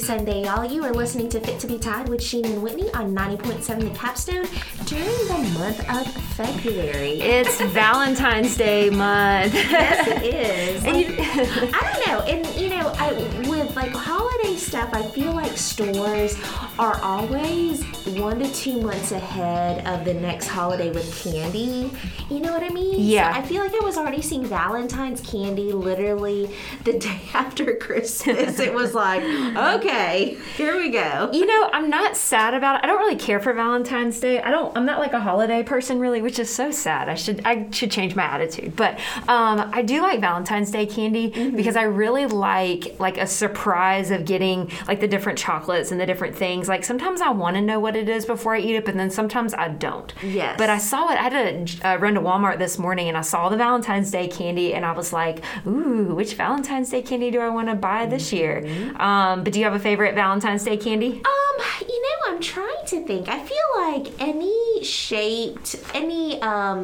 Sunday, y'all. You are listening to Fit to be Tied with Sheena and Whitney on 90.7 The Capstone during the month of February. It's Valentine's Day month. Yes, it is. And I don't know. And, with like holiday stuff, I feel like stores are always 1 to 2 months ahead of the next holiday with candy. You know what I mean? Yeah. So I feel like I was already seeing Valentine's candy literally the day after Christmas. It was like, okay, here we go. I'm not sad about it. I don't really care for Valentine's Day. I'm not like a holiday person really, which is so sad. I should change my attitude. But I do like Valentine's Day candy because I really like a surprise of getting like the different chocolates and the different things. Like sometimes I want to know what it is before I eat it, but then sometimes I don't. Yes. But I saw it. I had to run to Walmart this morning and I saw the Valentine's Day candy and I was like, ooh, which Valentine's Day candy do I want to buy this year? But do you have a favorite Valentine's Day candy? I'm trying to think. I feel like any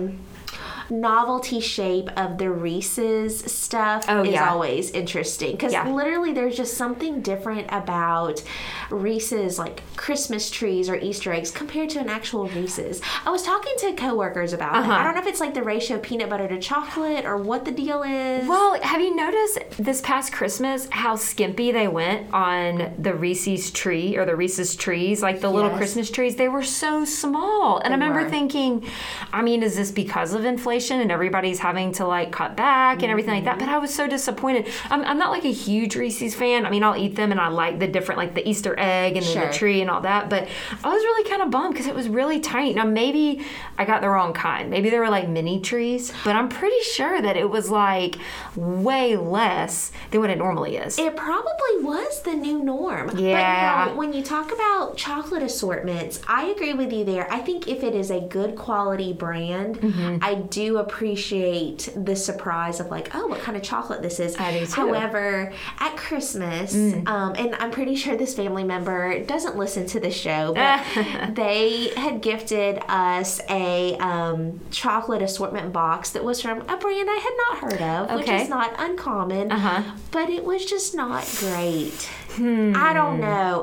novelty shape of the Reese's stuff is always interesting because literally there's just something different about Reese's like Christmas trees or Easter eggs compared to an actual Reese's. I was talking to coworkers about it. I don't know if it's like the ratio of peanut butter to chocolate or what the deal is. Well, have you noticed this past Christmas how skimpy they went on the Reese's tree or the Reese's trees, like the little Christmas trees? They were so small. And I remember thinking, is this because of inflation and everybody's having to like cut back and everything like that? But I was so disappointed. I'm not like a huge Reese's fan. I'll eat them and I like the different, like the Easter egg and then the tree and all that. But I was really kind of bummed because it was really tiny. Now, maybe I got the wrong kind. Maybe they were like mini trees, but I'm pretty sure that it was like way less than what it normally is. It probably was the new norm. Yeah. But when you talk about chocolate assortments, I agree with you there. I think if it is a good quality brand, I do appreciate the surprise of like, oh, what kind of chocolate this is. I do too. However, at Christmas, and I'm pretty sure this family member doesn't listen to the show, but they had gifted us a chocolate assortment box that was from a brand I had not heard of, which is not uncommon, but it was just not great. I don't know.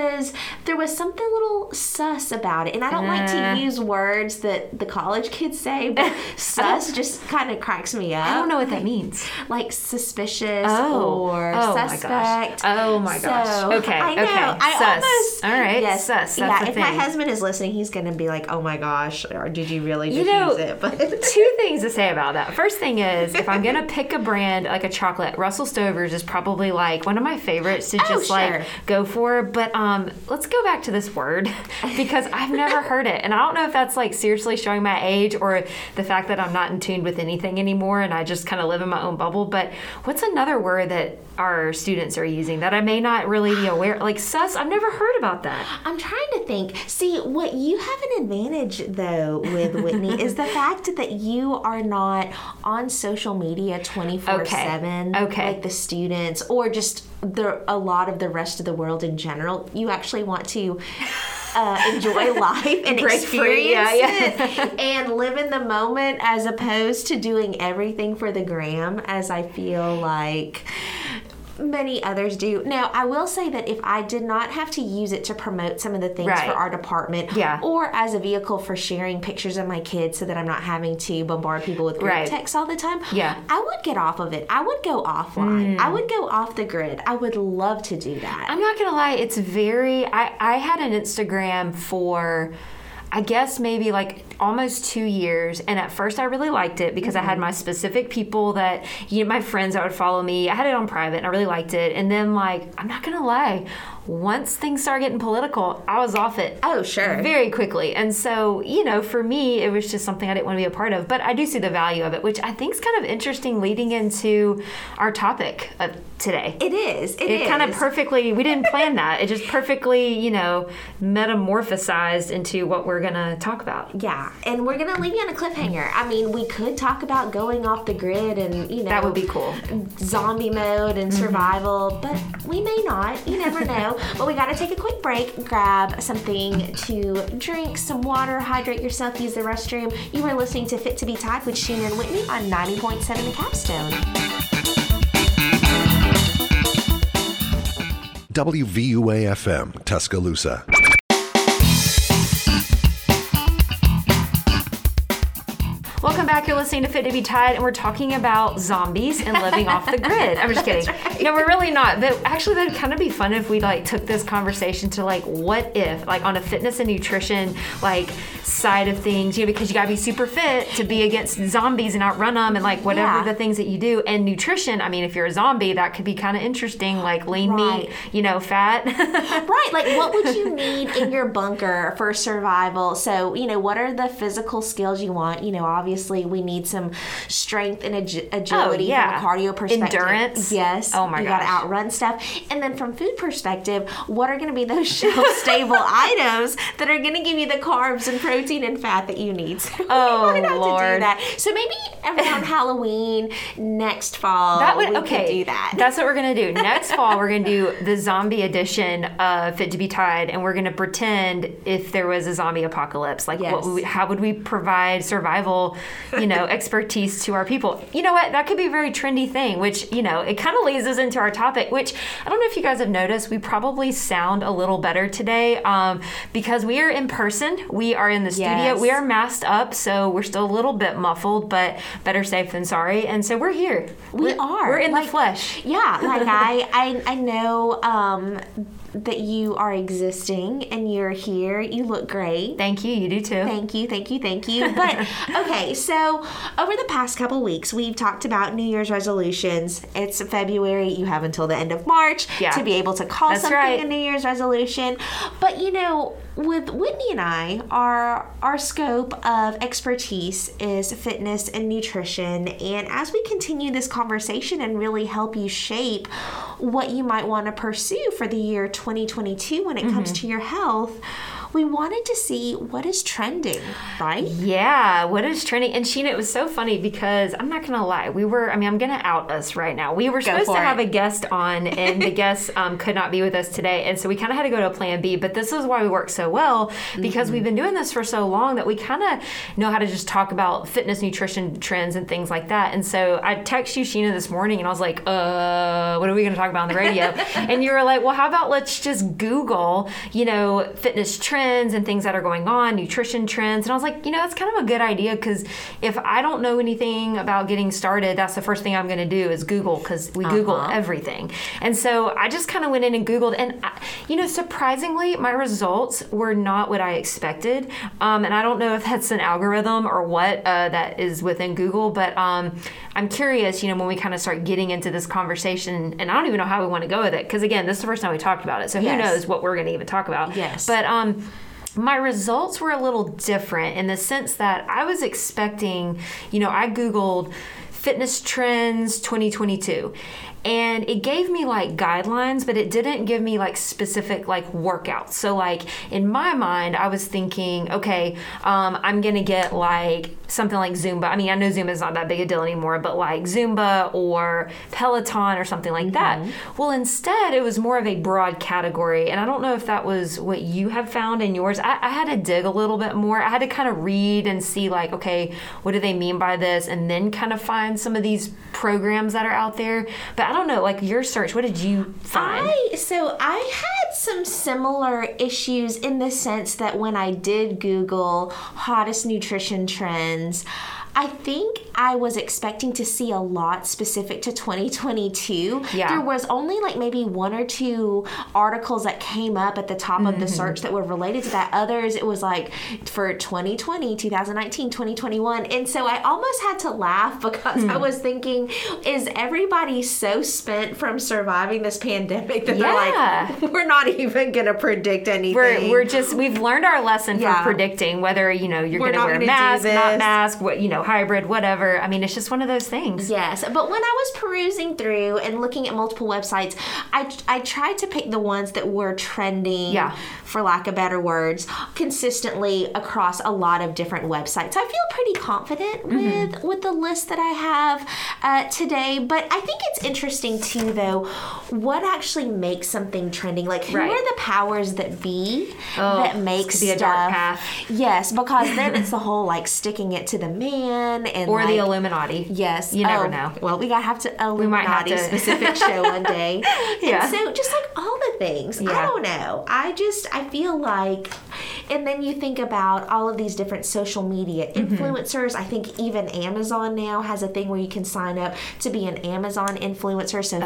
There was something a little sus about it. And I don't like to use words that the college kids say, but sus just kind of cracks me up. I don't know what that means. Like suspicious or suspect. Oh my gosh. Okay. I know. Sus. All right. Yes. Sus. That's if my husband is listening, he's going to be like, oh my gosh, or did you really just use it? But two things to say about that. First thing is, if I'm going to pick a brand, like a chocolate, Russell Stover's is probably like one of my favorites to just go for. But let's go back to this word because I've never heard it. And I don't know if that's like seriously showing my age or the fact that I'm not in tune with anything anymore and I just kind of live in my own bubble. But what's another word that our students are using that I may not really be aware? Like sus, I've never heard about that. I'm trying to think. See, what you have an advantage though with Whitney is the fact that you are not on social media 24/7 like the students or just a lot of the rest of the world in general. You actually want to enjoy life and experience it and live in the moment as opposed to doing everything for the gram, as I feel like many others do. Now, I will say that if I did not have to use it to promote some of the things for our department or as a vehicle for sharing pictures of my kids so that I'm not having to bombard people with group texts all the time, I would get off of it. I would go offline. I would go off the grid. I would love to do that. I'm not going to lie. It's very... I had an Instagram for... I guess maybe like almost 2 years. And at first I really liked it because I had my specific people that, my friends that would follow me. I had it on private and I really liked it. And then like, I'm not going to lie, once things started getting political, I was off it. Oh, sure. Very quickly. And so, for me, it was just something I didn't want to be a part of. But I do see the value of it, which I think is kind of interesting leading into our topic of today. It is. It kind of perfectly, we didn't plan that. It just perfectly, metamorphosized into what we're going to talk about. Yeah. And we're going to leave you on a cliffhanger. I mean, we could talk about going off the grid and, that would be cool. Zombie mode and survival, but we may not. You never know. But we got to take a quick break, grab something to drink, some water, hydrate yourself, use the restroom. You are listening to Fit to be Tied with Sheena and Whitney on 90.7 The Capstone. WVUA-FM, Tuscaloosa. Welcome back. You're listening to Fit to be Tied, and we're talking about zombies and living off the grid. I'm just kidding. Right. No, we're really not. But actually, that'd kind of be fun if we took this conversation to what if on a fitness and nutrition side of things, because you gotta be super fit to be against zombies and outrun them and whatever the things that you do. And nutrition, I mean, if you're a zombie, that could be kind of interesting, lean meat, fat. Right. What would you need in your bunker for survival? So, what are the physical skills you want? Obviously we need some strength and agility from a cardio perspective. Endurance. Yes. Oh my gosh. You got to outrun stuff. And then from food perspective, what are going to be those shelf-stable items that are going to give you the carbs and protein and fat that you need? So we might have Lord. to do that. So maybe around Halloween next fall we could do that. That's what we're going to do. Next fall we're going to do the zombie edition of Fit to be Tied, and we're going to pretend if there was a zombie apocalypse. How would we provide survival expertise to our people? You know what? That could be a very trendy thing, which, it kind of leads us into our topic, which I don't know if you guys have noticed, we probably sound a little better today because we are in person. We are in the studio. Yes. We are masked up, so we're still a little bit muffled, but better safe than sorry. And so we're here. We're in the flesh. Yeah. I know that you are existing and you're here. You look great. Thank you. You do too. Thank you. But okay, so over the past couple weeks, we've talked about New Year's resolutions. It's February. You have until the end of March to be able to call something a New Year's resolution. But with Whitney and I, our scope of expertise is fitness and nutrition. And as we continue this conversation and really help you shape what you might want to pursue for the year 2022 when it comes to your health, we wanted to see what is trending, right? Yeah, what is trending? And Sheena, it was so funny because I'm not going to lie. I'm going to out us right now. We were supposed to have a guest on, and the guest could not be with us today. And so we kind of had to go to a plan B. But this is why we work so well, because we've been doing this for so long that we kind of know how to just talk about fitness, nutrition trends and things like that. And so I texted you, Sheena, this morning, and I was like, what are we going to talk about on the radio? And you were like, well, how about let's just Google, fitness trends and things that are going on, nutrition trends. And I was like, that's kind of a good idea, because if I don't know anything about getting started, that's the first thing I'm going to do is Google, because we Google everything. And so I just kind of went in and Googled, and surprisingly, my results were not what I expected. And I don't know if that's an algorithm or what that is within Google, but I'm curious, when we kind of start getting into this conversation, and I don't even know how we want to go with it, because again, this is the first time we talked about it, so who knows what we're going to even talk about. Yes. But my results were a little different in the sense that I was expecting, I Googled fitness trends 2022. And it gave me guidelines, but it didn't give me specific workouts. So in my mind, I was thinking, okay, I'm gonna get something like Zumba. I mean, I know Zumba is not that big a deal anymore, but Zumba or Peloton or something like that. Well, instead, it was more of a broad category. And I don't know if that was what you have found in yours. I had to dig a little bit more. I had to kind of read and see okay, what do they mean by this? And then kind of find some of these programs that are out there. But I don't know, your search, what did you find? I had some similar issues in the sense that when I did Google hottest nutrition trends, I think I was expecting to see a lot specific to 2022. Yeah. There was only maybe one or two articles that came up at the top of the search that were related to that. Others, it was for 2020, 2019, 2021. And so I almost had to laugh because I was thinking, is everybody so spent from surviving this pandemic that they're we're not even going to predict anything? We've learned our lesson for predicting whether, you're going to wear a mask, not mask, hybrid, whatever. I mean, it's just one of those things. Yes, but when I was perusing through and looking at multiple websites, I tried to pick the ones that were trending, for lack of better words, consistently across a lot of different websites. I feel pretty confident with the list that I have today, but I think it's interesting too, though, what actually makes something trending. Who are the powers that be that make stuff? Be a dark path. Yes, because then it's the whole sticking it to the man in, and or the Illuminati. Yes, you never know. Well, we have to Illuminati specific show one day. Yeah. And so just like all the things, I don't know. I feel like, and then you think about all of these different social media influencers. I think even Amazon now has a thing where you can sign up to be an Amazon influencer. So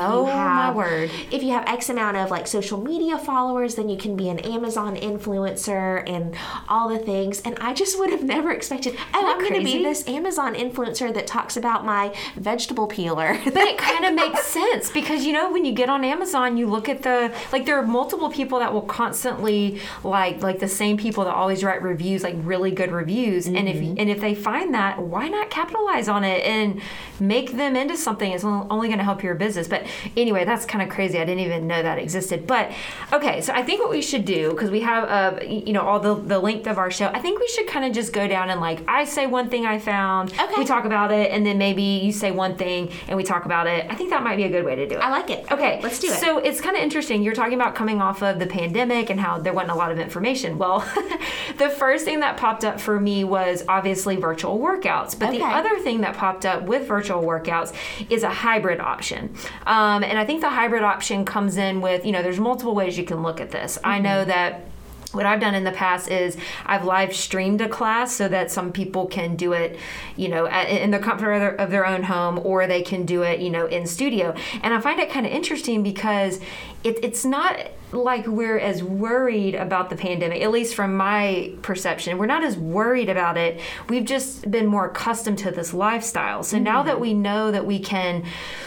if you have X amount of like social media followers, then you can be an Amazon influencer and all the things. And I just would have never expected, I'm going to be this Amazon influencer that talks about my vegetable peeler. But it kind of makes sense because, you know, when you get on Amazon, you look at there are multiple people that will constantly like the same people that always write reviews, like really good reviews. And if they find that, why not capitalize on it and make them into something? It's only going to help your business. But anyway, that's kind of crazy. I didn't even know that existed. But okay, so I think what we should do, because we have all the length of our show, I think we should kind of just go down and like I say one thing I found, we talk about it, and then maybe you say one thing and we talk about it. I think that might be a good way to do it. I like it. Okay, let's do it. So it's kind of interesting. You're talking about coming off of the pandemic and how there wasn't a lot of information. Well, the first thing that popped up for me was obviously virtual workouts. But the other thing that popped up with virtual workouts is a hybrid option. And I think the hybrid option comes in with, there's multiple ways you can look at this. I know that what I've done in the past is I've live streamed a class so that some people can do it, in the comfort of their own home, or they can do it, in studio. And I find it kind of interesting because it's not like we're as worried about the pandemic, at least from my perception. We're not as worried about it. We've just been more accustomed to this lifestyle. So now that we know that we can,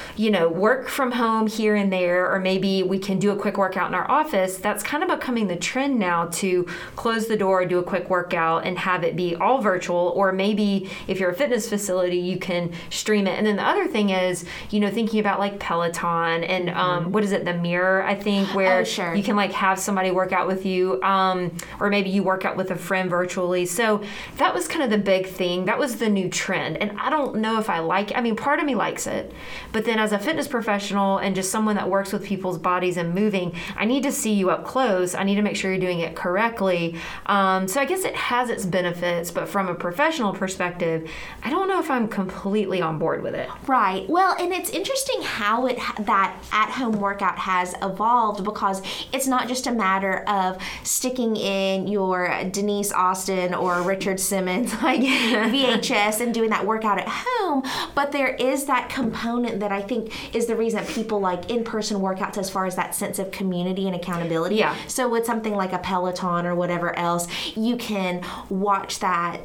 work from home here and there, or maybe we can do a quick workout in our office, that's kind of becoming the trend now to close the door, do a quick workout, and have it be all virtual. Or maybe if you're a fitness facility, you can stream it. And then the other thing is, thinking about like Peloton and what is it, the Mirror, I think, where you can like have somebody work out with you, or maybe you work out with a friend virtually. So that was kind of the big thing. That was the new trend. And I don't know if I like it. I mean, part of me likes it, but then as a fitness professional and just someone that works with people's bodies and moving, I need to see you up close. I need to make sure you're doing it correctly. So I guess it has its benefits, but from a professional perspective, I don't know if I'm completely on board with it. Right. Well, and it's interesting how that at-home workout has evolved, because it's not just a matter of sticking in your Denise Austin or Richard Simmons like VHS and doing that workout at home, but there is that component that I think is the reason that people like in-person workouts, as far as that sense of community and accountability. Yeah. So with something like a Peloton or whatever else, you can watch that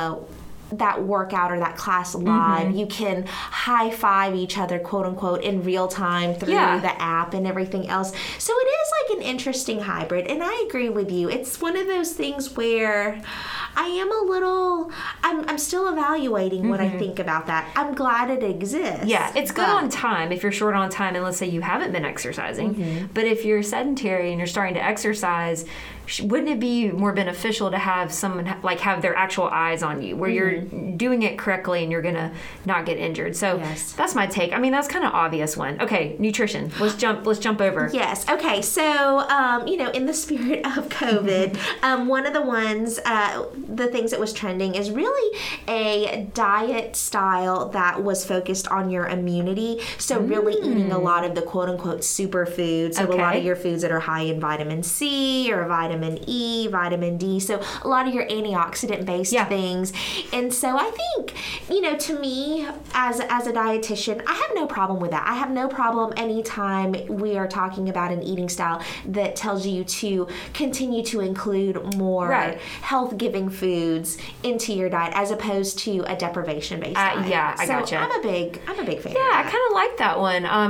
workout or that class live. You can high five each other, quote unquote, in real time through the app and everything else. So it is like an interesting hybrid, and I agree with you. It's one of those things where I am I'm still evaluating what I think about that. I'm glad it exists. Yeah, it's good on time if you're short on time, and let's say you haven't been exercising. But if you're sedentary and you're starting to exercise, wouldn't it be more beneficial to have someone have their actual eyes on you, where you're doing it correctly and you're gonna not get injured? So that's my take. I mean, that's kind of obvious one. Okay, nutrition. Let's jump over. Yes. Okay. So in the spirit of COVID, one of the things that was trending is really a diet style that was focused on your immunity. So really eating a lot of the quote unquote superfoods. So a lot of your foods that are high in vitamin C or vitamin E, vitamin D. So a lot of your antioxidant based things. And so I think, to me as a dietitian, I have no problem with that. I have no problem anytime we are talking about an eating style that tells you to continue to include more health giving foods into your diet, as opposed to a deprivation based diet. I gotcha. I'm a big fan of that. I kind of like that one.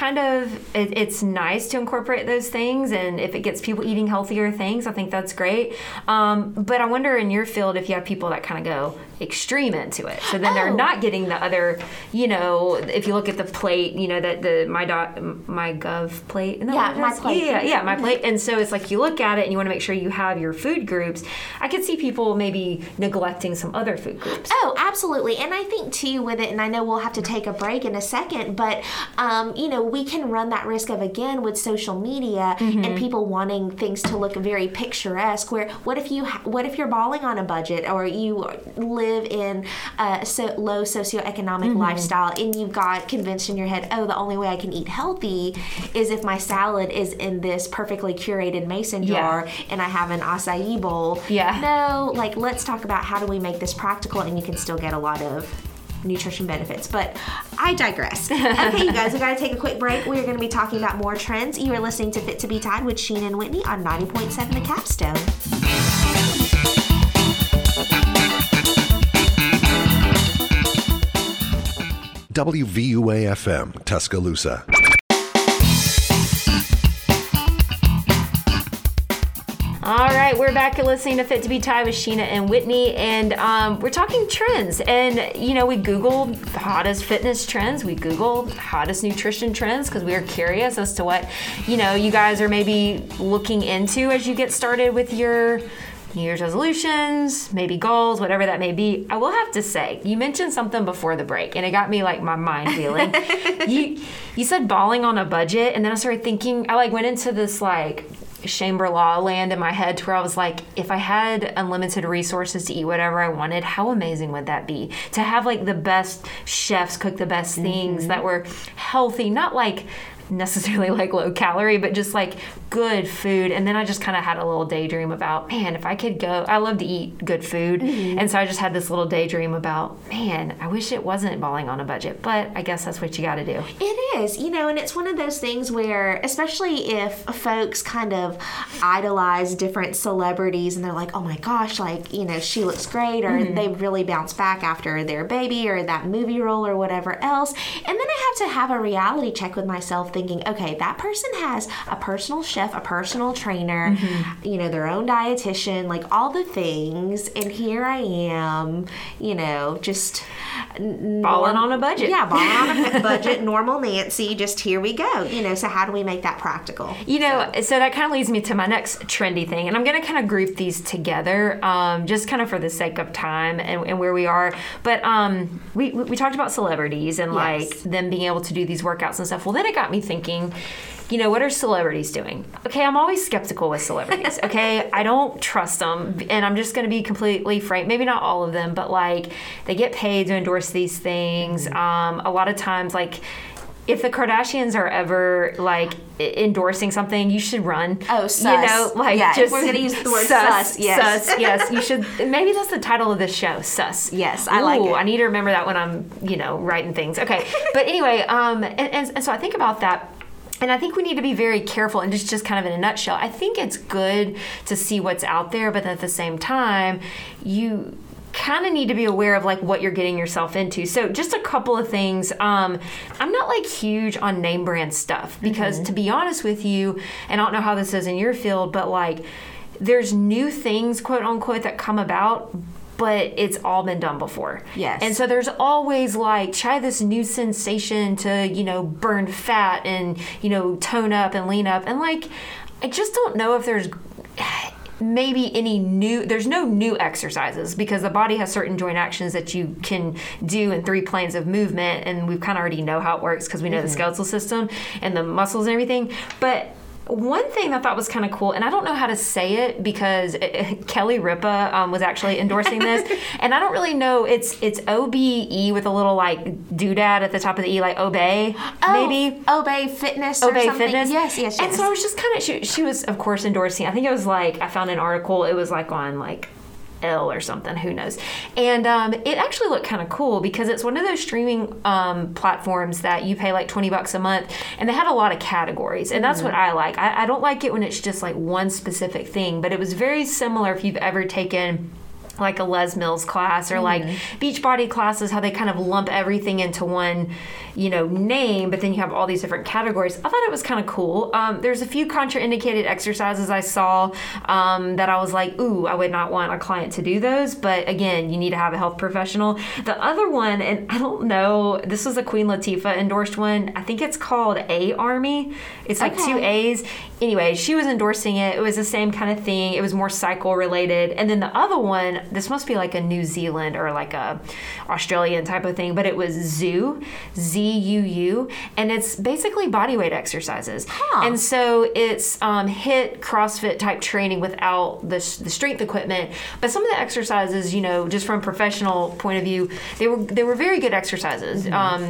It's nice to incorporate those things, and if it gets people eating healthier things, I think that's great. But I wonder in your field if you have people that kind of go extreme into it, so then they're not getting the other, if you look at the plate, that the MyGov plate. My plate. My plate. And so it's like you look at it and you want to make sure you have your food groups. I could see people maybe neglecting some other food groups. Oh, absolutely. And I think too with it, and I know we'll have to take a break in a second, but we can run that risk of, again, with social media and people wanting things to look very very picturesque. Where what if you're balling on a budget, or you live in a low socioeconomic lifestyle, and you've got convinced in your head, oh, the only way I can eat healthy is if my salad is in this perfectly curated mason jar and I have an acai bowl. Yeah. No, like, let's talk about how do we make this practical and you can still get a lot of nutrition benefits. But I digress. Okay, you guys, we got to take a quick break. We are going to be talking about more trends. You are listening to Fit to be Tied with Sheena and Whitney on 90.7 The Capstone. WVUA-FM, Tuscaloosa. All right, we're back listening to Fit to be Tied with Sheena and Whitney, and we're talking trends. And, you know, we Googled hottest fitness trends. We Googled hottest nutrition trends because we are curious as to what, you know, you guys are maybe looking into as you get started with your New Year's resolutions, maybe goals, whatever that may be. I will have to say, you mentioned something before the break, and it got me, like, my mind feeling. You said balling on a budget, and then I started thinking, I, like, went into this, like, Shangri-La land in my head to where I was like, if I had unlimited resources to eat whatever I wanted, how amazing would that be? To have, like, the best chefs cook the best things that were healthy, not like necessarily like low calorie, but just like good food. And then I just kind of had a little daydream about, man, if I could go, I love to eat good food. And so I just had this little daydream about, man, I wish it wasn't balling on a budget, but I guess that's what you got to do. It is, you know, and it's one of those things where, especially if folks kind of idolize different celebrities and they're like, oh my gosh, like, you know, she looks great, or they really bounce back after their baby or that movie role or whatever else. And then I have to have a reality check with myself, thinking, okay, that person has a personal chef, a personal trainer, you know, their own dietitian, like all the things, and here I am, you know, just balling on a budget. Yeah, balling on a budget, normal Nancy, just here we go, you know. So how do we make that practical? You know, so that kind of leads me to my next trendy thing, and I'm going to kind of group these together, just kind of for the sake of time and where we are. But we talked about celebrities and like them being able to do these workouts and stuff. Well, then it got me thinking, you know, what are celebrities doing? Okay, I'm always skeptical with celebrities, okay? I don't trust them, and I'm just going to be completely frank. Maybe not all of them, but, like, they get paid to endorse these things. A lot of times, like, if the Kardashians are ever, like, endorsing something, you should run. Oh, sus. You know, like, yeah, just if we're going to use the word sus, yes. Sus, yes. You should, maybe that's the title of this show, sus. Yes, I like it. I need to remember that when I'm, you know, writing things. Okay, but anyway, and so I think about that. And I think we need to be very careful, and just kind of in a nutshell, I think it's good to see what's out there, but at the same time, you kind of need to be aware of like what you're getting yourself into. So just a couple of things. I'm not like huge on name brand stuff because to be honest with you, and I don't know how this is in your field, but like there's new things, quote unquote, that come about, but it's all been done before. Yes. And so there's always like, try this new sensation to, you know, burn fat and, you know, tone up and lean up. And like, I just don't know if there's maybe there's no new exercises because the body has certain joint actions that you can do in 3 planes of movement. And we kind of already know how it works because we know the skeletal system and the muscles and everything. But one thing I thought was kind of cool, and I don't know how to say it because Kelly Ripa was actually endorsing this, and I don't really know. It's OBE with a little like doodad at the top of the E, like Obey, maybe Obey Fitness, Obey or something. Fitness. Yes. And so I was just kind of she was of course endorsing. I think it was like I found an article. It was like on like L or something, who knows. And it actually looked kind of cool because it's one of those streaming platforms that you pay like $20 a month, and they had a lot of categories, and that's what I like. I don't like it when it's just like one specific thing, but it was very similar if you've ever taken like a Les Mills class or like Beachbody classes, how they kind of lump everything into one, you know, name, but then you have all these different categories. I thought it was kind of cool. There's a few contraindicated exercises I saw that I was like, ooh, I would not want a client to do those. But again, you need to have a health professional. The other one, and I don't know, this was a Queen Latifah endorsed one. I think it's called A-Army. It's like 2 A's. Anyway, she was endorsing it. It was the same kind of thing. It was more cycle related. And then the other one, this must be like a New Zealand or like a Australian type of thing, but it was ZUU, ZUU, and it's basically bodyweight exercises. And so it's HIIT, CrossFit type training without the strength equipment. But some of the exercises, just from a professional point of view, they were very good exercises.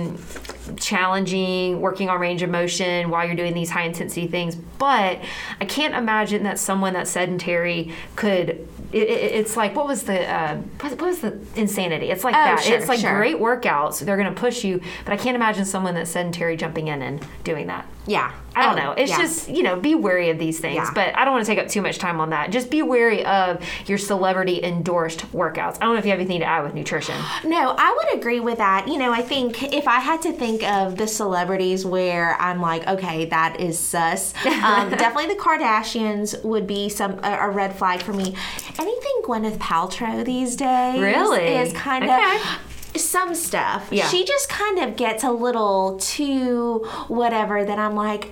Challenging, working on range of motion while you're doing these high intensity things. But I can't imagine that someone that's sedentary could. It's like what was the insanity? It's like that. Sure, it's like great workouts. They're going to push you, but I can't imagine someone that's sedentary jumping in and doing that. Yeah. I don't know. It's just, be wary of these things. Yeah. But I don't want to take up too much time on that. Just be wary of your celebrity endorsed workouts. I don't know if you have anything to add with nutrition. No, I would agree with that. I think if I had to think of the celebrities where I'm like, okay, that is sus, definitely the Kardashians would be a red flag for me. Anything Gwyneth Paltrow these days is kind of... Some stuff. Yeah. She just kind of gets a little too whatever that I'm like,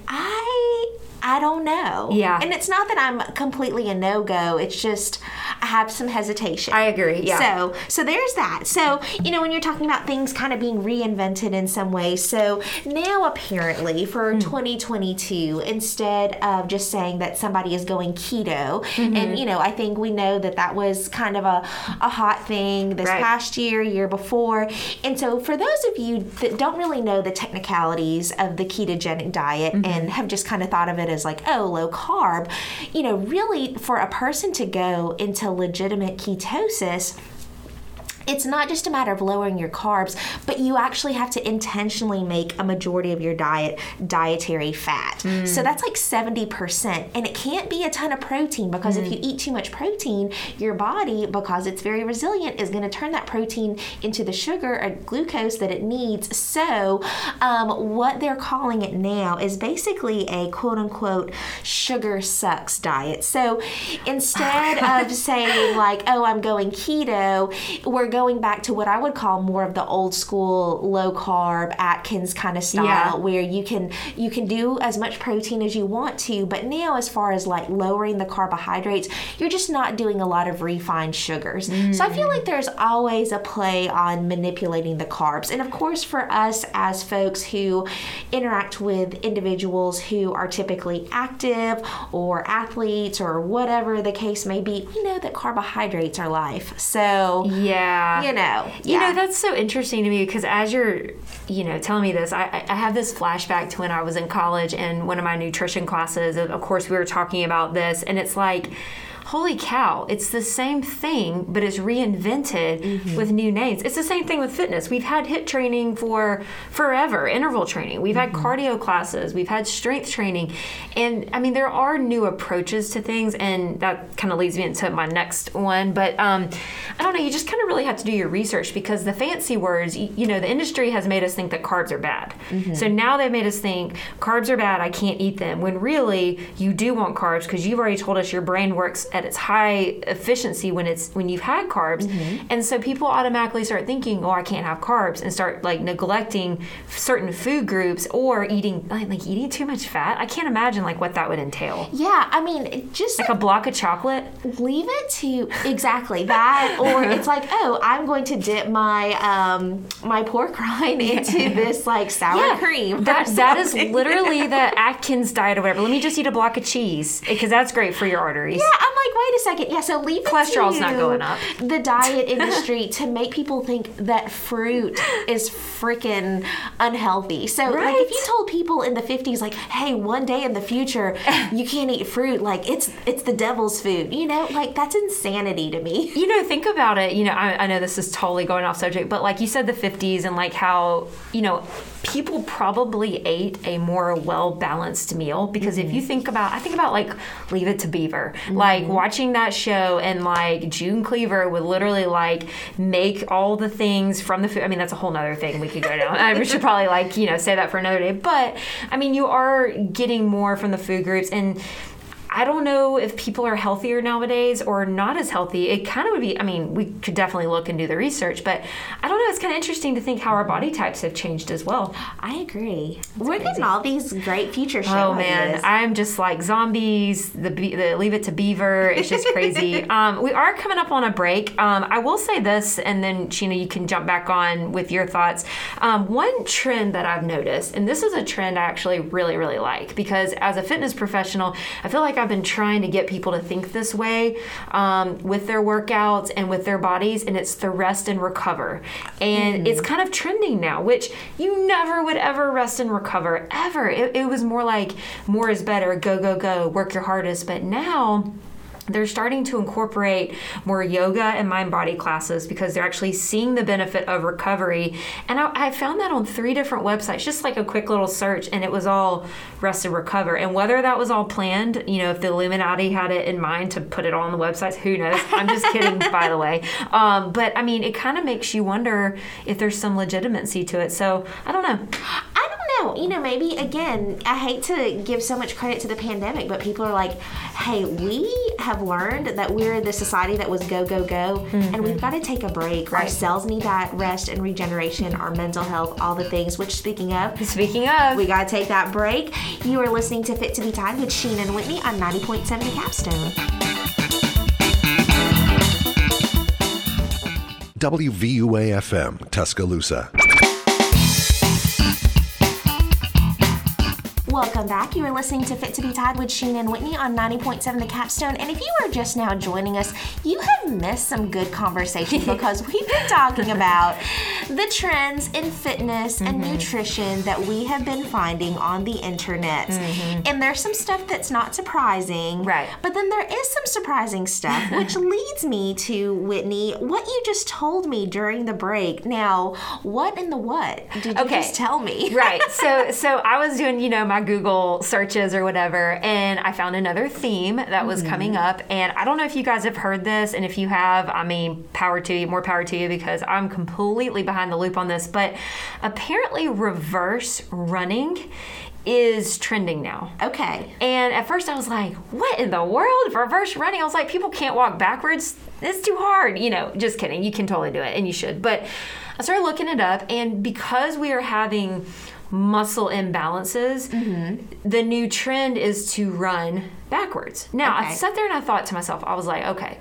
I don't know. Yeah. And it's not that I'm completely a no-go. It's just I have some hesitation. I agree. Yeah. So there's that. So, when you're talking about things kind of being reinvented in some way. So now apparently for 2022, instead of just saying that somebody is going keto, and, I think we know that was kind of a hot thing this past year before. And so for those of you that don't really know the technicalities of the ketogenic diet and have just kind of thought of it as like, oh, low carb, really for a person to go into legitimate ketosis, it's not just a matter of lowering your carbs, but you actually have to intentionally make a majority of your diet dietary fat. So that's like 70%. And it can't be a ton of protein because if you eat too much protein, your body, because it's very resilient, is going to turn that protein into the sugar or glucose that it needs. So what they're calling it now is basically a quote-unquote sugar sucks diet. So instead of saying like, oh, I'm going keto, we're going back to what I would call more of the old school low carb Atkins kind of style, where you can do as much protein as you want to, but now as far as like lowering the carbohydrates, you're just not doing a lot of refined sugars. So I feel like there's always a play on manipulating the carbs. And of course for us as folks who interact with individuals who are typically active or athletes or whatever the case may be, we know that carbohydrates are life. So that's so interesting to me because as you're, telling me this, I have this flashback to when I was in college and one of my nutrition classes. Of course, we were talking about this, and it's like, holy cow, it's the same thing, but it's reinvented with new names. It's the same thing with fitness. We've had HIIT training for forever, interval training. We've had cardio classes. We've had strength training. And, I mean, there are new approaches to things, and that kind of leads me into my next one. But, I don't know, you just kind of really have to do your research because the fancy words, the industry has made us think that carbs are bad. So now they've made us think carbs are bad, I can't eat them, when really you do want carbs because you've already told us your brain works at its high efficiency when you've had carbs. And so people automatically start thinking, oh, I can't have carbs, and start like neglecting certain food groups or eating too much fat. I can't imagine like what that would entail. Yeah, I mean, just like a block of chocolate. Leave it to exactly that, or it's like, oh, I'm going to dip my my pork rind into this like sour cream. That is literally the Atkins diet or whatever. Let me just eat a block of cheese because that's great for your arteries. Yeah, I'm like, wait a second. Yeah, so leave cholesterol's it to not going up. The diet industry to make people think that fruit is freaking unhealthy. So like if you told people in the 50s like, hey, one day in the future you can't eat fruit, like it's the devil's food, like that's insanity to me. Think about it. I know this is totally going off subject, but like you said, the 50s and like how, people probably ate a more well-balanced meal because if you I think about like Leave It to Beaver, like watching that show, and like June Cleaver would literally like make all the things from the food. I mean, that's a whole nother thing we could go down. I should probably like, say that for another day. But I mean, you are getting more from the food groups, and I don't know if people are healthier nowadays or not as healthy. It kind of would be, I mean, we could definitely look and do the research, but I don't know. it's kind of interesting to think how our body types have changed as well. I agree. We're getting all these great future show Oh man, ideas. I'm just like zombies, the Leave It to Beaver. It's just crazy. We are coming up on a break. I will say this, and then Sheena, you can jump back on with your thoughts. One trend that I've noticed, and this is a trend I actually really, really like, because as a fitness professional, I feel like I've been trying to get people to think this way with their workouts and with their bodies, and it's the rest and recover. And it's kind of trending now, which you never would ever rest and recover, ever. It was more like more is better, go, go, go, work your hardest. But now they're starting to incorporate more yoga and mind-body classes because they're actually seeing the benefit of recovery. And I found that on 3 different websites, just like a quick little search, and it was all rest and recover. And whether that was all planned, if the Illuminati had it in mind to put it all on the websites, who knows? I'm just kidding, by the way. But I mean, it kind of makes you wonder if there's some legitimacy to it. So I don't know. Maybe, again, I hate to give so much credit to the pandemic, but people are like, hey, we have learned that we're the society that was go, go, go, and we've got to take a break. Right. Our cells need that rest and regeneration, our mental health, all the things, which speaking of, we got to take that break. You are listening to Fit to Be Tied with Sheena and Whitney on 90.7 The Capstone. WVUA-FM, Tuscaloosa. Welcome back. You are listening to Fit to Be Tied with Sheena and Whitney on 90.7 The Capstone. And if you are just now joining us, you have missed some good conversation because we've been talking about the trends in fitness and nutrition that we have been finding on the internet. And there's some stuff that's not surprising. Right. But then there is some surprising stuff, which leads me to, Whitney, what you just told me during the break. Now, what in the what did you just tell me? Right. So I was doing, my Google searches or whatever, and I found another theme that was coming up. And I don't know if you guys have heard this, and if you have, I mean, power to you, more power to you, because I'm completely behind the loop on this. But apparently reverse running is trending now. Okay. And at first I was like, what in the world? Reverse running? I was like, people can't walk backwards. It's too hard. Just kidding. You can totally do it, and you should. But I started looking it up, and because we are having muscle imbalances, the new trend is to run backwards. Now, I sat there and I thought to myself, I was like, okay,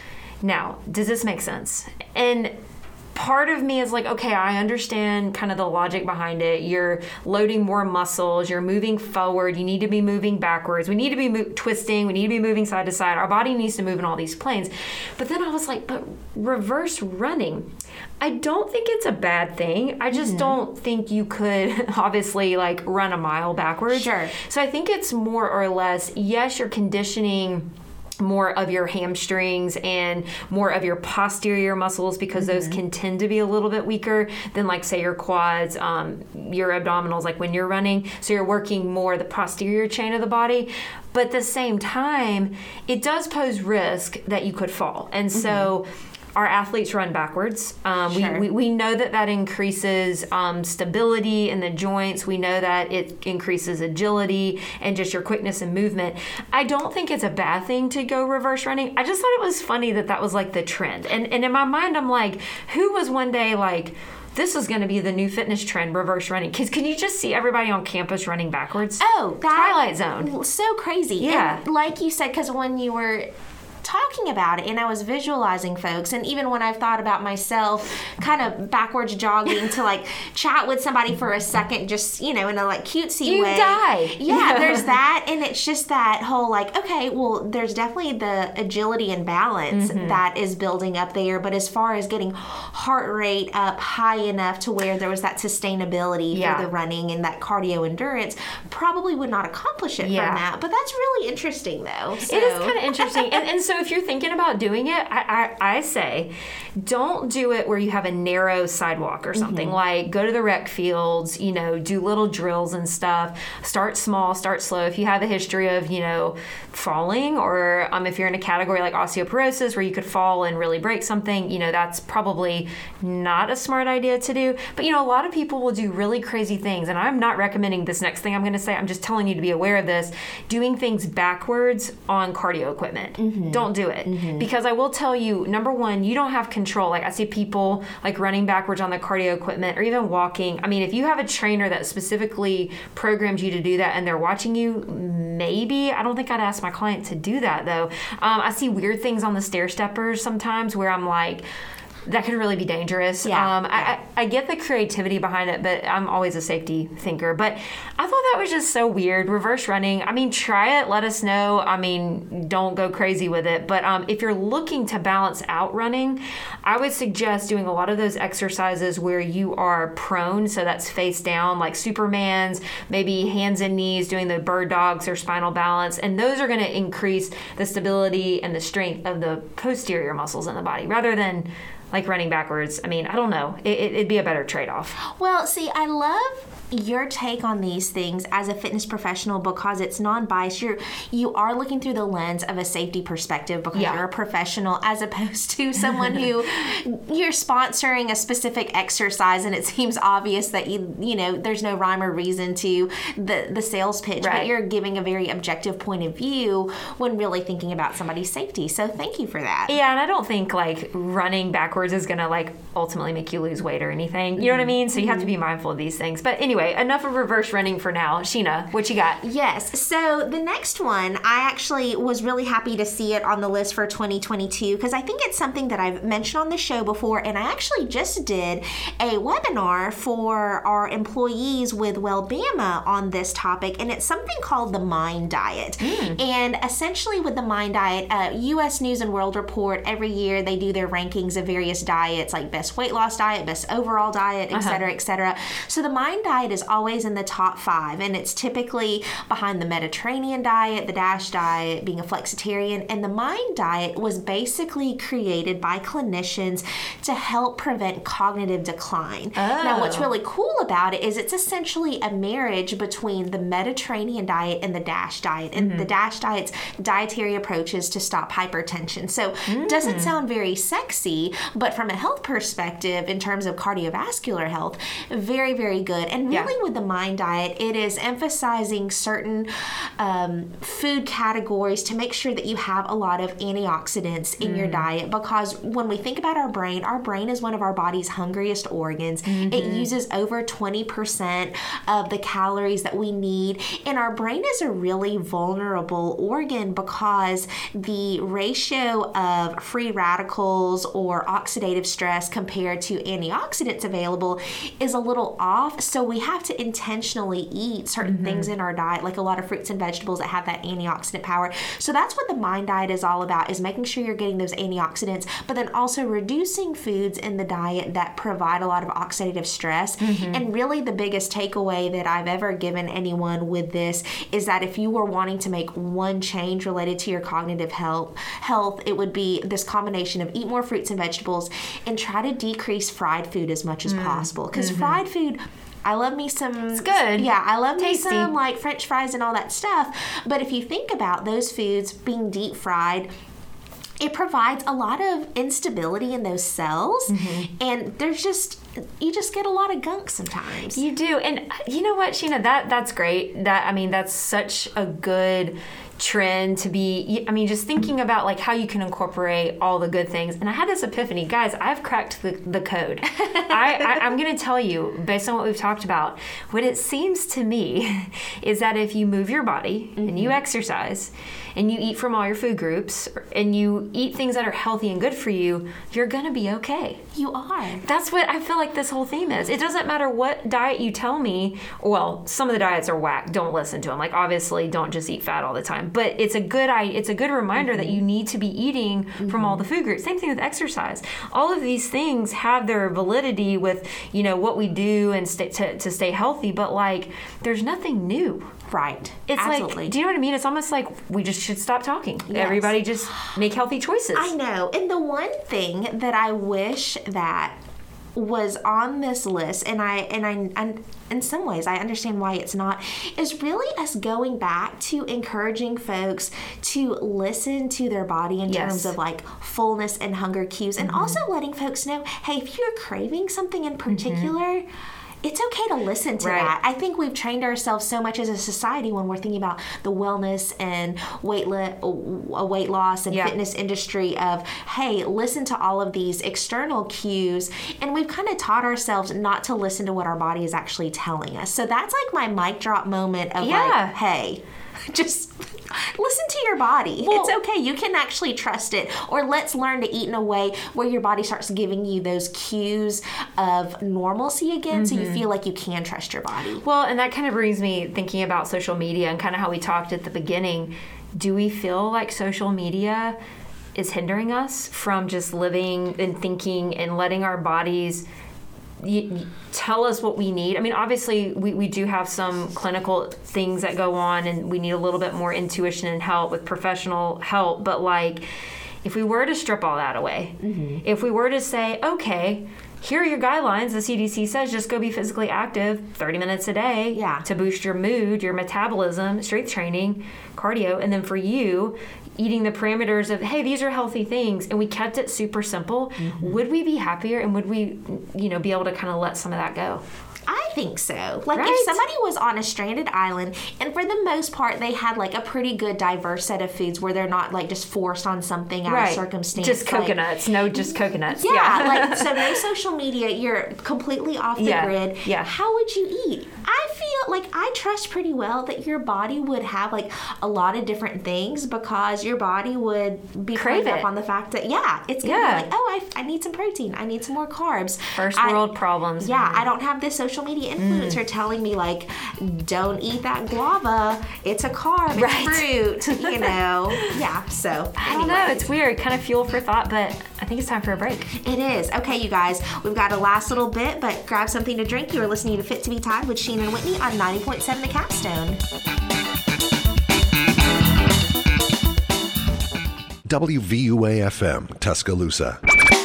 now, does this make sense? And part of me is like, okay, I understand kind of the logic behind it. You're loading more muscles. You're moving forward. You need to be moving backwards. We need to be twisting. We need to be moving side to side. Our body needs to move in all these planes. But then I was like, but reverse running, I don't think it's a bad thing. I just don't think you could obviously like run a mile backwards. Sure. So I think it's more or less, yes, you're conditioning more of your hamstrings and more of your posterior muscles because those can tend to be a little bit weaker than like say your quads, your abdominals, like when you're running. So you're working more the posterior chain of the body. But at the same time, it does pose risk that you could fall. And so our athletes run backwards. We know that increases stability in the joints. We know that it increases agility and just your quickness and movement. I don't think it's a bad thing to go reverse running. I just thought it was funny that was like the trend. And in my mind, I'm like, who was one day like, this is going to be the new fitness trend, reverse running? Because can you just see everybody on campus running backwards? Oh, Twilight Zone. So crazy. Yeah. And like you said, because when you were talking about it and I was visualizing folks, and even when I've thought about myself kind of backwards jogging to like chat with somebody for a second, just in a like cutesy way. You die. Yeah, there's that, and it's just that whole like, okay, well, there's definitely the agility and balance that is building up there, but as far as getting heart rate up high enough to where there was that sustainability for the running and that cardio endurance, probably would not accomplish it from that. But that's really interesting though. So. It is kind of interesting. and so if you're thinking about doing it, I say don't do it where you have a narrow sidewalk or something. Like go to the rec fields, do little drills and stuff. Start small, start slow. If you have a history of, falling, or if you're in a category like osteoporosis where you could fall and really break something, that's probably not a smart idea to do. But, a lot of people will do really crazy things. And I'm not recommending this next thing I'm going to say. I'm just telling you to be aware of this. Doing things backwards on cardio equipment. Don't don't do it. Because I will tell you, number one, you don't have control. Like I see people like running backwards on the cardio equipment or even walking. I mean, if you have a trainer that specifically programmed you to do that and they're watching you, maybe. I don't think I'd ask my client to do that though. I see weird things on the stair steppers sometimes where I'm like, that could really be dangerous. I get the creativity behind it, but I'm always a safety thinker. But I thought that was just so weird. Reverse running, I mean, try it. Let us know. I mean, don't go crazy with it. But if you're looking to balance out running, I would suggest doing a lot of those exercises where you are prone. So that's face down, like Superman's, maybe hands and knees, doing the bird dogs or spinal balance. And those are going to increase the stability and the strength of the posterior muscles in the body rather than like running backwards. I mean, I don't know. It'd be a better trade-off. Well, see, I love your take on these things as a fitness professional because it's non-biased. You are looking through the lens of a safety perspective because you're a professional, as opposed to someone who you're sponsoring a specific exercise and it seems obvious that you know there's no rhyme or reason to the sales pitch, but you're giving a very objective point of view when really thinking about somebody's safety. So thank you for that. Yeah, and I don't think like running backwards is going to like ultimately make you lose weight or anything. You know what I mean? So you have to be mindful of these things. But anyway, enough of reverse running for now. Sheena, what you got? Yes. So the next one, I actually was really happy to see it on the list for 2022 because I think it's something that I've mentioned on the show before, and I actually just did a webinar for our employees with Wellbama on this topic, and it's something called the Mind Diet. And essentially with the Mind Diet, U.S. News and World Report, every year they do their rankings of various diets, like best weight loss diet, best overall diet, et cetera, et cetera. So the Mind Diet is always in the top 5, and it's typically behind the Mediterranean diet, the DASH diet, being a flexitarian, and the Mind Diet was basically created by clinicians to help prevent cognitive decline. Now, what's really cool about it is it's essentially a marriage between the Mediterranean diet and the DASH diet, and the DASH diet's dietary approaches to stop hypertension. So it doesn't sound very sexy, but from a health perspective, in terms of cardiovascular health, very, very good. And really with the Mind Diet, it is emphasizing certain food categories to make sure that you have a lot of antioxidants in your diet, because when we think about our brain is one of our body's hungriest organs. It uses over 20% of the calories that we need, and our brain is a really vulnerable organ because the ratio of free radicals or oxidative stress compared to antioxidants available is a little off. So we have to intentionally eat certain things in our diet, like a lot of fruits and vegetables that have that antioxidant power. So that's what the Mind Diet is all about, is making sure you're getting those antioxidants, but then also reducing foods in the diet that provide a lot of oxidative stress. And really the biggest takeaway that I've ever given anyone with this is that if you were wanting to make one change related to your cognitive health, it would be this combination of eat more fruits and vegetables and try to decrease fried food as much as possible. Because fried food, I love me some... It's good. Yeah, I love Tasty. Me some like French fries and all that stuff. But if you think about those foods being deep fried, it provides a lot of instability in those cells, and you just get a lot of gunk sometimes. You do. And you know what, Sheena, that's great. That's such a good trend to be, I mean, just thinking about like how you can incorporate all the good things. And I had this epiphany, guys, I've cracked the code. I'm going to tell you, based on what we've talked about, what it seems to me is that if you move your body and you exercise and you eat from all your food groups and you eat things that are healthy and good for you, you're going to be okay. You are. That's what I feel like this whole theme is. It doesn't matter what diet you tell me. Well, some of the diets are whack. Don't listen to them. Like, obviously, don't just eat fat all the time. But it's a good reminder that you need to be eating from all the food groups. Same thing with exercise. All of these things have their validity with, you know, what we do and to stay healthy. But like, there's nothing new. Right. It's Absolutely. like, do you know what I mean? It's almost like we just should stop talking. Yes. Everybody just make healthy choices. I know. And the one thing that I wish that was on this list, and I in some ways I understand why it's not, is really us going back to encouraging folks to listen to their body in terms of like fullness and hunger cues, and also letting folks know, hey, if you're craving something in particular, it's okay to listen to that. I think we've trained ourselves so much as a society when we're thinking about the wellness and weight loss and fitness industry of, hey, listen to all of these external cues. And we've kind of taught ourselves not to listen to what our body is actually telling us. So that's like my mic drop moment of like, hey, just listen to your body. Well, it's okay. You can actually trust it. Or let's learn to eat in a way where your body starts giving you those cues of normalcy again, so you feel like you can trust your body. Well, and that kind of brings me thinking about social media and kind of how we talked at the beginning. Do we feel like social media is hindering us from just living and thinking and letting our bodies tell us what we need? I mean, obviously, we do have some clinical things that go on, and we need a little bit more intuition and help with professional help. But, like, if we were to strip all that away, if we were to say, okay, here are your guidelines. The CDC says just go be physically active 30 minutes a day to boost your mood, your metabolism, strength training, cardio. And then for you, eating the parameters of, hey, these are healthy things, and we kept it super simple, would we be happier, and would we, be able to kind of let some of that go? I think so. Like, if somebody was on a stranded island, and for the most part, they had, like, a pretty good diverse set of foods where they're not, like, just forced on something out of circumstance. Just coconuts. Just coconuts. Yeah. Like, so no social media. You're completely off the grid. Yeah. How would you eat? I feel like I trust pretty well that your body would have, like, a lot of different things, because your body would be craved up on the fact that, it's going to be like, oh, I need some protein. I need some more carbs. First world problems. Yeah. I don't have this social media influencer telling me, like, don't eat that guava. It's a carb. It's fruit. Yeah. So I don't know. It's weird. Kind of fuel for thought, but I think it's time for a break. It is. Okay, you guys. We've got a last little bit, but grab something to drink. You are listening to Fit to be Tied with Sheen and Whitney on 90.7 The Capstone. WVUA-FM, Tuscaloosa.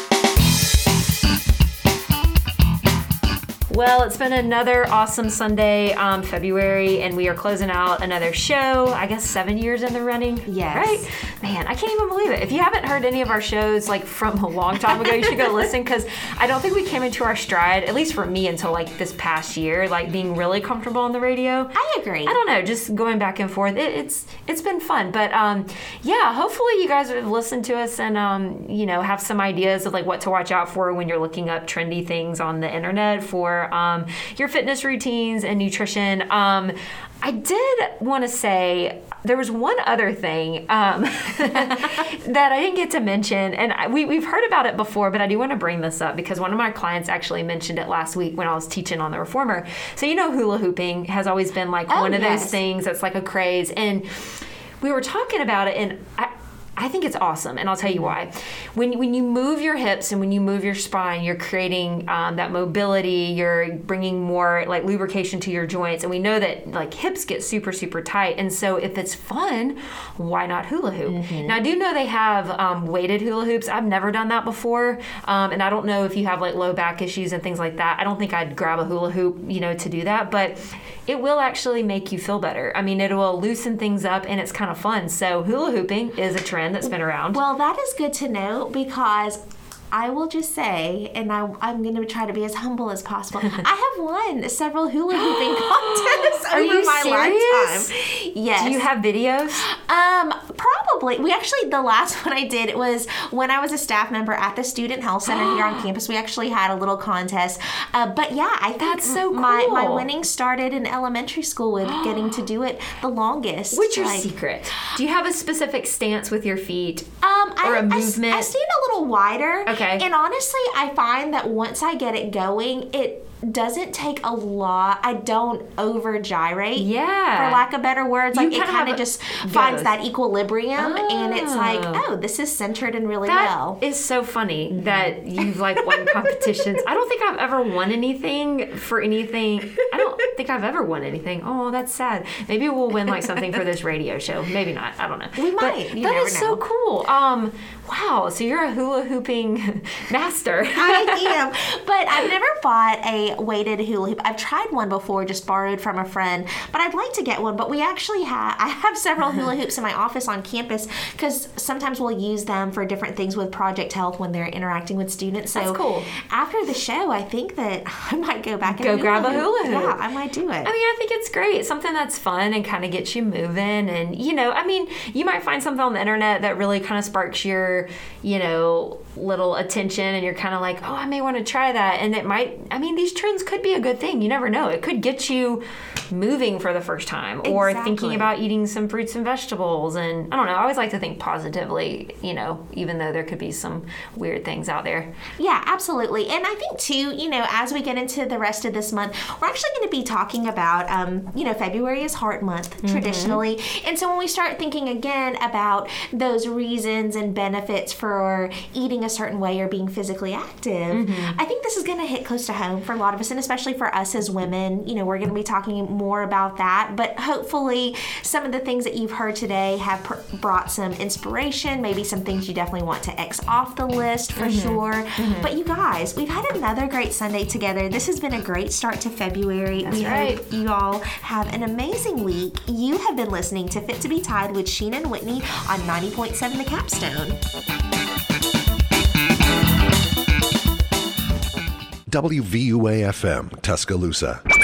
Well, it's been another awesome Sunday, February, and we are closing out another show. I guess 7 years in the running. Yes. Right? Man, I can't even believe it. If you haven't heard any of our shows, like, from a long time ago, you should go listen, because I don't think we came into our stride, at least for me, until, like, this past year, like, being really comfortable on the radio. I agree. I don't know, just going back and forth. It's been fun. But, hopefully you guys have listened to us and, have some ideas of, like, what to watch out for when you're looking up trendy things on the internet for your fitness routines and nutrition. I did want to say there was one other thing that I didn't get to mention, and we've heard about it before, but I do want to bring this up because one of my clients actually mentioned it last week when I was teaching on the Reformer. So hula hooping has always been like one of those things that's like a craze, and we were talking about it, and I think it's awesome, and I'll tell you why. When you move your hips and when you move your spine, you're creating that mobility, you're bringing more like lubrication to your joints, and we know that like hips get super, super tight, and so if it's fun, why not hula hoop? Mm-hmm. Now, I do know they have weighted hula hoops. I've never done that before, and I don't know if you have like low back issues and things like that. I don't think I'd grab a hula hoop, to do that, but it will actually make you feel better. I mean, it will loosen things up, and it's kind of fun. So hula hooping is a trend that's been around. Well, that is good to know, because I will just say, and I'm going to try to be as humble as possible, I have won several hula hooping contests over my lifetime. Yes. Do you have videos? Probably. The last one I did, it was when I was a staff member at the Student Health Center here on campus. We actually had a little contest. But yeah, I think that's so cool. My winning started in elementary school with getting to do it the longest. What's your secret? Do you have a specific stance with your feet? Or a movement? I stand a little wider. Okay. And honestly, I find that once I get it going, it doesn't take a lot. I don't over gyrate. Yeah. For lack of better words. Like, it kind of just finds that equilibrium, and it's like, oh, this is centered and really well. That is so funny that you've like won competitions. I don't think I've ever won anything for anything. I don't think I've ever won anything. Oh, that's sad. Maybe we'll win like something for this radio show. Maybe not. I don't know. We might. That is so cool. Wow. So you're a hula hooping master. I am. But I've never bought a weighted hula hoop. I've tried one before, just borrowed from a friend. But I'd like to get one. But we actually I have several hula hoops in my office on campus because sometimes we'll use them for different things with Project Health when they're interacting with students. So that's cool. After the show, I think that I might go back and grab a hula hoop. Yeah, I might do it. I mean, I think it's great. Something that's fun and kind of gets you moving. And, you know, I mean, you might find something on the internet that really kind of sparks your, you know, little attention, and you're kind of like, oh, I may want to try that. And it might, I mean, these trends could be a good thing. You never know. It could get you moving for the first time, or thinking about eating some fruits and vegetables. And I don't know, I always like to think positively, you know, even though there could be some weird things out there. Yeah, absolutely. And I think too, you know, as we get into the rest of this month, we're actually going to be talking about, you know, February is Heart Month traditionally. And so when we start thinking again about those reasons and benefits for eating a certain way or being physically active, I think this is going to hit close to home for a lot of us, and especially for us as women. You know, we're going to be talking more about that, but hopefully some of the things that you've heard today have brought some inspiration, maybe some things you definitely want to X off the list for sure. But you guys, we've had another great Sunday together. This has been a great start to February. That's right. Hope you all have an amazing week. You have been listening to Fit to be Tied with Sheena and Whitney on 90.7 The Capstone. WVUA FM, Tuscaloosa.